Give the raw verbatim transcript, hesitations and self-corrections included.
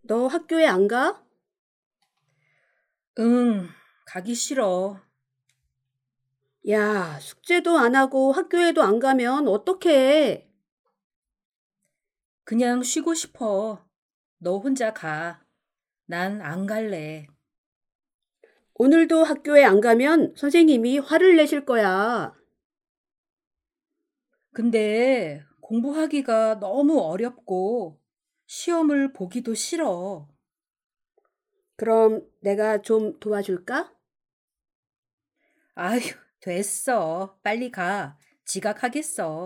너 학교에 안 가? 응, 가기 싫어. 야, 숙제도 안 하고 학교에도 안 가면 어떡해? 그냥 쉬고 싶어. 너 혼자 가. 난 안 갈래. 오늘도 학교에 안 가면 선생님이 화를 내실 거야. 근데 공부하기가 너무 어렵고 시험을 보기도 싫어. 그럼 내가 좀 도와줄까? 아휴, 됐어. 빨리 가. 지각하겠어.